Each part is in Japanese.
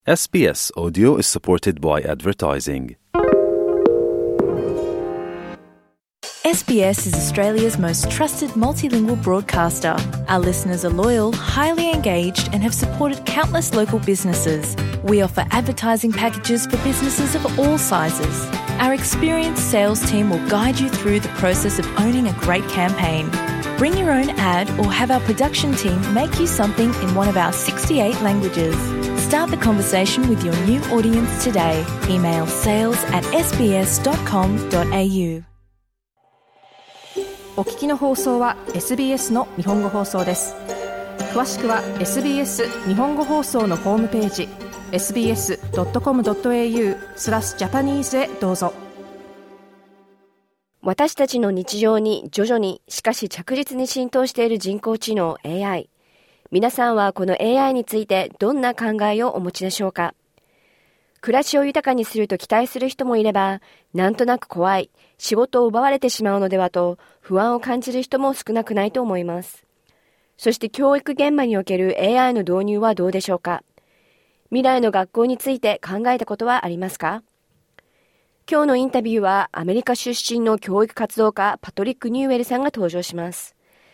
SBS Audio is supported by advertising. SBS is Australia's most trusted multilingual broadcaster. Our listeners are loyal, highly engaged, and have supported countless local businesses. We offer advertising packages for businesses of all sizes. Our experienced sales team will guide you through the process of owning a great campaign. Bring your own ad or have our production team make you something in one of our 68 languages. Start the conversation with your new audience today. Email sales@sbs.com.au。 お聞きの放送は SBS の日本語放送です。詳しくは SBS 日本語放送のホームページ sbs.com.au/Japanese へどうぞ。 私たちの日常に徐々にしかし着実に浸透している人工知能 AI。皆さんはこの AI についてどんな考えをお持ちでしょうか？暮らしを豊かにすると期待する人もいれば、なんとなく怖い、仕事を奪われてしまうのではと不安を感じる人も少なくないと思います。そして教育現場における AI の導入はどうでしょうか？未来の学校について考えたことはありますか？今日のインタビューはアメリカ出身の教育活動家パトリック・ニューウェルさんが登場します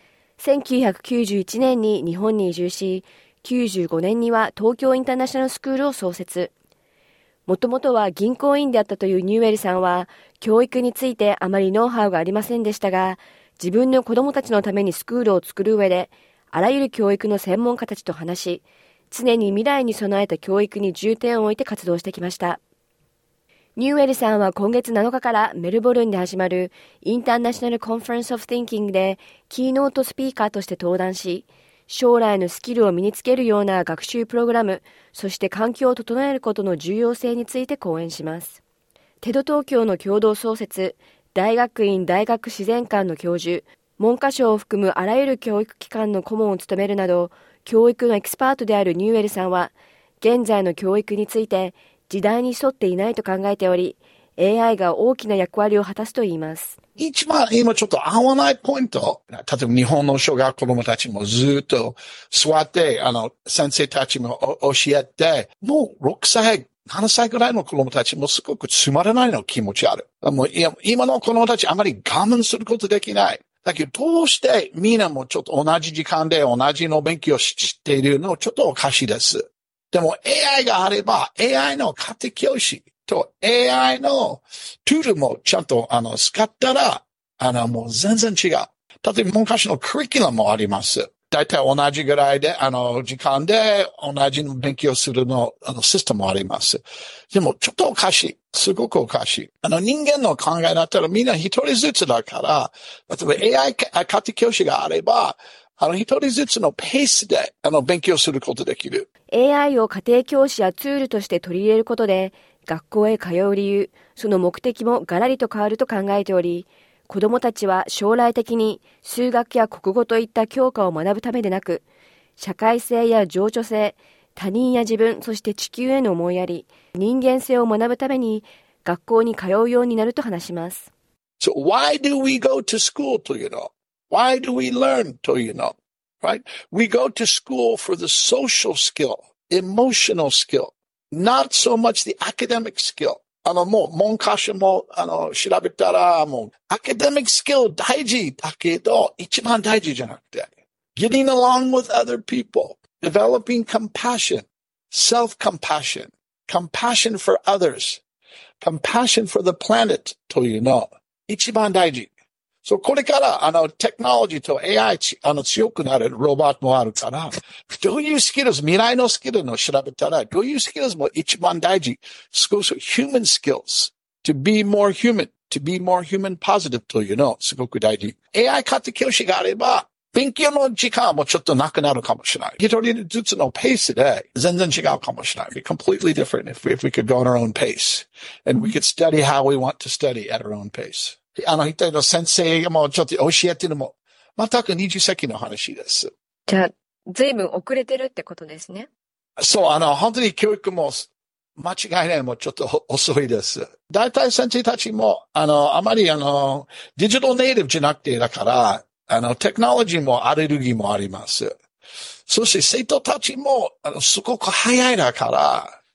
。1991年に日本に移住し、95年には東京インターナショナルスクールを創設。もともとは銀行員であったというニューウェルさんは、教育についてあまりノウハウがありませんでしたが、自分の子供たちのためにスクールを作る上で、あらゆる教育の専門家たちと話し、常に未来に備えた教育に重点を置いて活動してきました。ニューウェルさんは今月7日からメルボルンで始まるインターナショナルコンファレンスオブ・ティンキングでキーノートスピーカーとして登壇し、将来のスキルを身につけるような学習プログラム、そして環境を整えることの重要性について講演します。テド東京の共同創設、大学院大学自然館の教授、文科省を含むあらゆる教育機関の顧問を務めるなど、教育のエキスパートであるニューウェルさんは、現在の教育について、時代に沿っていないと考えており、AI が大きな役割を果たすと言います。 一番今ちょっと合わないポイント。例えば日本の小学校の子供たちもずっと座って、先生たちも教えて、もう6歳、7歳ぐらいの子供たちもすごくつまらないの気持ちある。もう今の子供たちあまり我慢することできない。だけどどうしてみんなもちょっと同じ時間で同じの勉強しているのちょっとおかしいです。でも AI があれば AI の家庭教師と AI のツールもちゃんと使ったらもう全然違う。例えば昔のカリキュラムもあります。だいたい同じぐらいで時間で同じの勉強するのシステムもあります。でもちょっとおかしい。すごくおかしい。人間の考えだったらみんな一人ずつだから、例えば AI 家庭教師があれば一人ずつのペースで勉強することできる。 AI を家庭教師やツールとして取り入れることで、学校へ通う理由、その目的もガラリと変わると考えており、子どもたちは将来的に数学や国語といった教科を学ぶためでなく、社会性や情緒性、他人や自分、そして地球への思いやり、人間性を学ぶために学校に通うようになると話します。 So why do we go to school to Why do we learn to right? We go to school for the social skill, emotional skill, not so much the academic skill. もう文科省も調べたらもうアカデミックスキル大事だけど一番大事じゃなくて getting along with other people, developing compassion, self-compassion, compassion for others, compassion for the planet というの一番大事。これからテクノロジーと AI 強くなるロボットもあるから、どういうスキル未来のスキルの調べたら、どういうスキルも一番大事。少し human skills, to be more human, to be more human positive というのすごく大事。AI 家庭教師があれば、勉強の時間もちょっとなくなるかもしれない。一人ずつのペースで全然違うかもしれない。completely different if we could go on our own pace. And we could study how we want to study at our own pace.一人の先生がもうちょっと教えてるのも、全く20世紀の話です。 じゃあ、随分遅れてるってことですね。 そう、本当に教育も間違いないもちょっと遅いです。大体先生たちも、あまりデジタルネイティブじゃなくてだから、テクノロジーもアレルギーもあります。そして生徒たちも、すごく早いだから、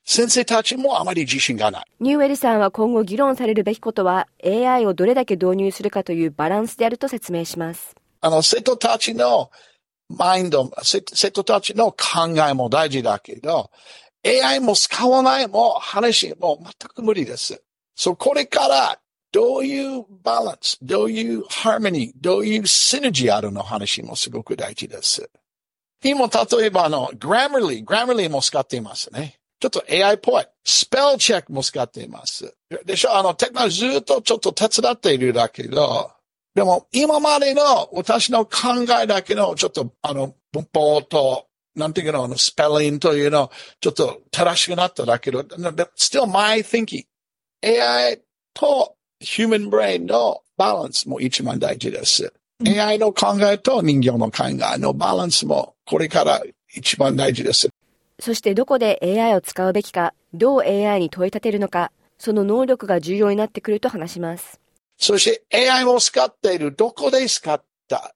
先生たちもあまり自信がない。 ニューエルさんは今後議論されるべきことは AI をどれだけ導入するかというバランスであると説明します。 生徒たちのマインド、生徒たちの考えも大事だけど、AI も使わないも話も全く無理です。これからどういうバランス、どういうハーモニー、どういうシナジーあるの話もすごく大事です。今、例えばGrammarly も使っていますね。ちょっと AI っぽい。スペルチェックも使っています。でしょ、テクノロジーずっとちょっと手伝っているだけど、でも今までの私の考えだけのちょっと文法と、なんていうの、スペリングというの、ちょっと正しくなっただけど、still my thinking. AI と human brain のバランスも一番大事です。AI の考えと人間の考えのバランスもこれから一番大事です。 そしてどこで AI を使うべきか、どう AI に問い立てるのか、その能力が重要になってくると話します。 そして AI を使っている、どこで使った、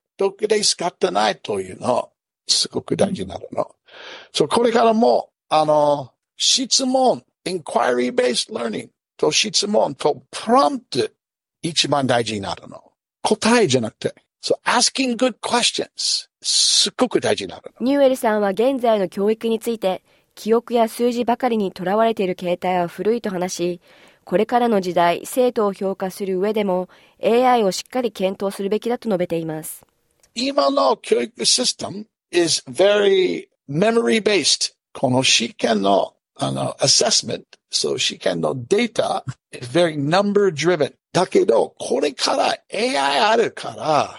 どこで使ってないというの、すごく大事なの。これからも、質問、inquiry based learning と質問とプロンプト一番大事になるの。答えじゃなくて。asking good questions すっごく大事になるの。 ニューエルさんは現在の教育について、記憶や数字ばかりにとらわれている形態は古いと話し、これからの時代、生徒を評価する上でも AI をしっかり検討するべきだと述べています。 今の教育システム is very memory based. この試験のassessment, 試験のデータ is very number driven. だけど、これから AI あるから、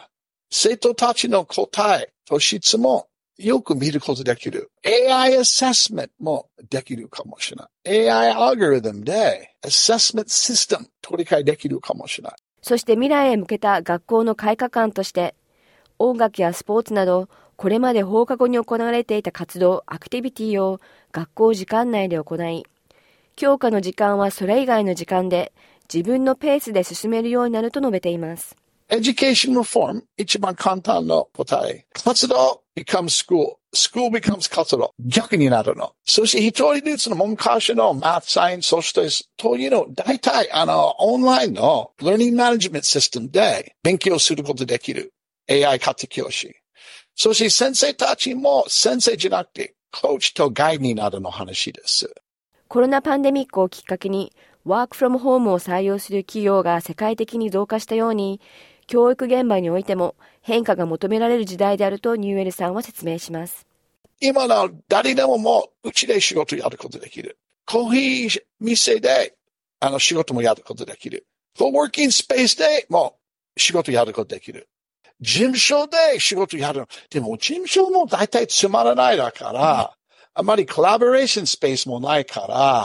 生徒たちの答えと質問、よく見ることできる。AI アセスメントもできるかもしれない。AI アルゴリズムでアセスメントシステム取り替えできるかもしれない。 そして未来へ向けた学校の改革案として、音楽やスポーツなど、これまで放課後に行われていた活動、アクティビティを学校時間内で行い、教科の時間はそれ以外の時間で自分のペースで進めるようになると述べています。 Education reform 一番簡単な答え。活動 becomes school。school becomes 活動。逆になるの。そして一人ずつの昔の math science そしてというの大体オンラインの learning management system で勉強することできる。AI 家庭教師。そして先生たちも先生じゃなくてコーチとガイドになるの話です。 コロナパンデミックをきっかけにワークフロムホームを採用する企業が世界的に増加したように、教育現場においても変化が求められる時代であるとニューエルさんは説明します。 今の誰でももううちで仕事やることできる。コーヒー店で仕事もやることできる。コワーキングスペースでも仕事やることできる。事務所で仕事やる。でも事務所も大体つまらないだから、あまりコラボレーションスペースもないから、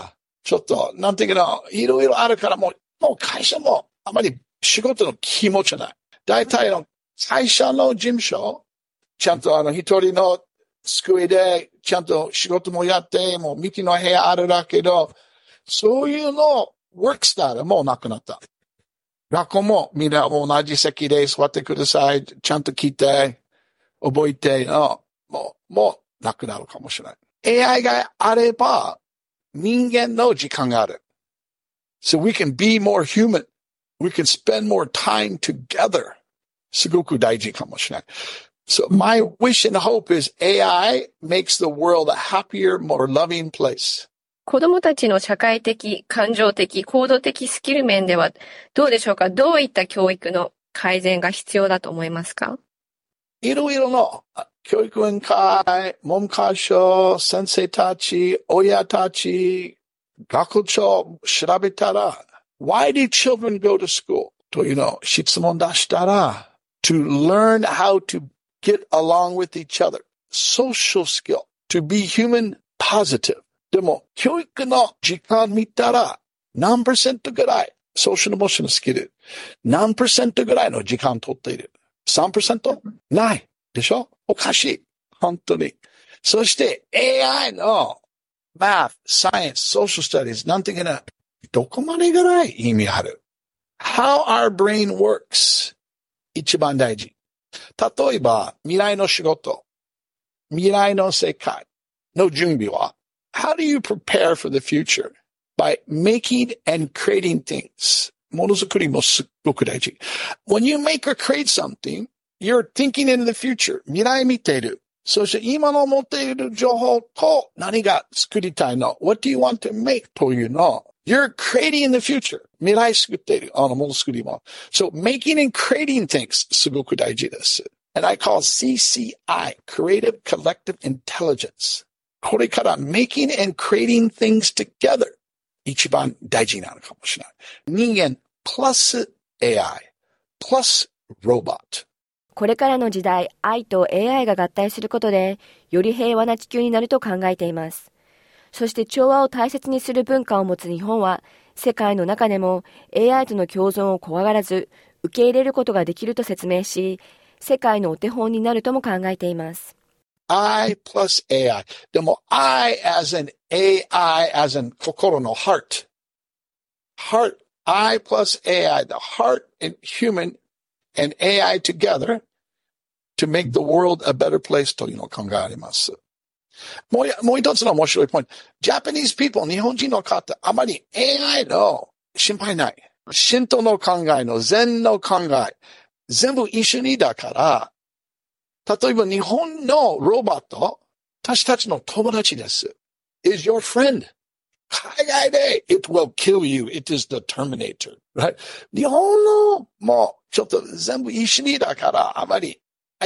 ちょっとなんていうかいろいろあるからもう会社もあまり仕事の気持ちない。大体会社の事務所、ちゃんと一人の机でちゃんと仕事もやって、もうミキの部屋あるだけど、そういうのワークスタイルもうなくなった。学校もみんな同じ席で座ってください。ちゃんと聞いて、覚えて、もうなくなるかもしれない。AI があれば、人間の時間がある。So we can be more human.We can spend more time together. すごく大事かもしれない。So my wish and hope is AI makes the world a happier, more loving place. 子供たちの社会的、感情的、行動的スキル面ではどうでしょうか？どういった教育の改善が必要だと思いますか？ いろいろの教育委員会、文科省、先生たち、親たち、学長調べたら、Why do children go to school? というのを質問出したら、to learn how to get along with each other. Social skill. To be human positive. でも、教育の時間見たら、何%ぐらい、social emotional skill、何%ぐらいの時間取っている。3%? ない。でしょ？おかしい。本当に。そして、AI の math, science, social studies、なんていうかな、どこまでぐらい意味ある？ How our brain works 一番大事。例えば、未来の仕事、未来の世界の準備は How do you prepare for the future? By making and creating things. ものづくりもすっごく大事。When you make or create something, you're thinking in the future. 未来見ている。そして今の持っている情報と何が作りたいの ?What do you want to make というの You're creating in the future. 未来作っている。ものづくりも。So making and creating things すごく大事です。And I call CCI, Creative Collective Intelligence. これから making and creating things together 一番大事なのかもしれない。人間 plus AI plus robot。 これからの時代、愛と AI が合体することで、より平和な地球になると考えています。そして調和を大切にする文化を持つ日本は、世界の中でも AI との共存を怖がらず、受け入れることができると説明し、世界のお手本になるとも考えています。 I plus AI. でも I as in AI as in 心の heart. Heart. I plus AI. The heart and human and AI together to make the world a better place というのを考えあります。もう一つの面白いポイント。Japanese people, 日本人の方、あまり AI の心配ない。神道の考えの禅の考え、全部一緒にだから、例えば日本のロボット、私たちの友達です。is your friend. 海外で it will kill you. It is the Terminator. Right? 日本のもうちょっと全部一緒にだからあまり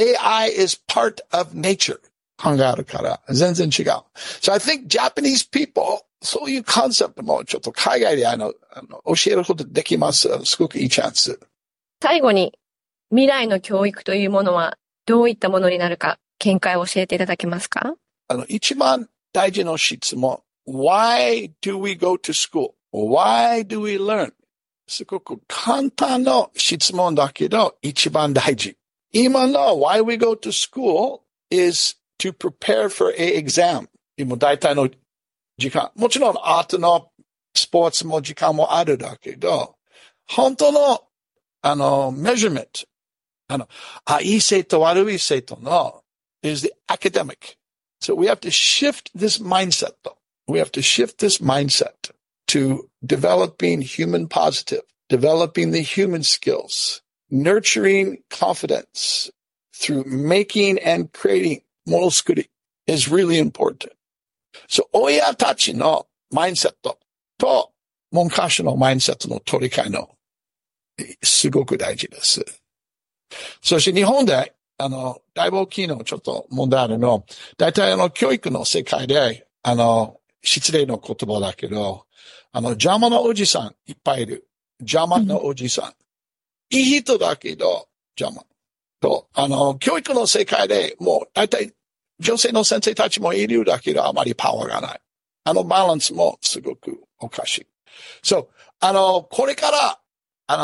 AI is part of nature 考えるから全然違う。So I think Japanese people そういうコンセプトもちょっと海外で教えることできます。すごくいいチャンス。 最後に未来の教育というものはどういったものになるか見解を教えていただけますか？ 一番大事な質問。Why do we go to school? Why do we learn? すごく簡単な質問だけど一番大事。今の Why we go to school is to prepare for an exam. 今大体の時間。もちろんアートのスポーツも時間もあるだけど、本当のmeasurement。いい生徒悪い生徒の is the academic. So we have to shift this mindset though. We have to shift this mindset to developing human positive, developing the human skills, nurturing confidence through making and creating ものづくり is really important. So 親たちのマインセットと文科省のマインセットの取り替えのすごく大事です。そして日本でだいぶ大きいのちょっと問題あるの、大体教育の世界で失礼の言葉だけど、邪魔なおじさんいっぱいいる。邪魔なおじさん。いい人だけど、邪魔。と、教育の世界でもう大体女性の先生たちもいるだけど、あまりパワーがない。バランスもすごくおかしい。そう、これから、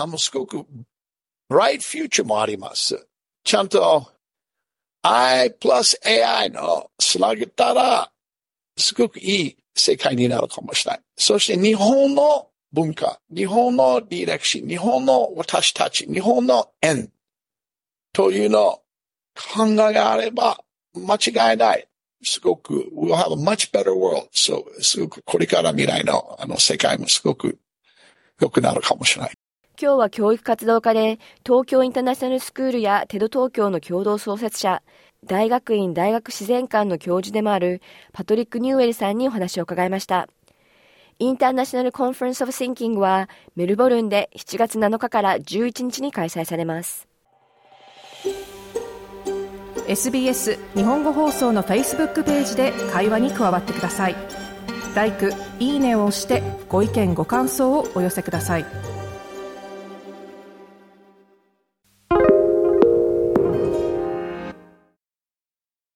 もうすごく、bright future もあります。ちゃんと、I plus AI のつなげたら、すごくいい世界になるかもしれない。そして日本の文化、日本の歴史、日本の私たち、日本の縁というのを考えがあれば間違いない。すごく、we'll have a much better world. So, すごくこれから未来の世界もすごく良くなるかもしれない。 今日は教育活動家で東京インターナショナルスクールやテド東京の共同創設者、大学院大学自然館の教授でもあるパトリック・ニューエルさんにお話を伺いました。インターナショナルコンファレンスオブシンキングはメルボルンで7月7日から11日に開催されます。 SBS 日本語放送の Facebook ページで会話に加わってください。LIKE、いいねを押してご意見ご感想をお寄せください。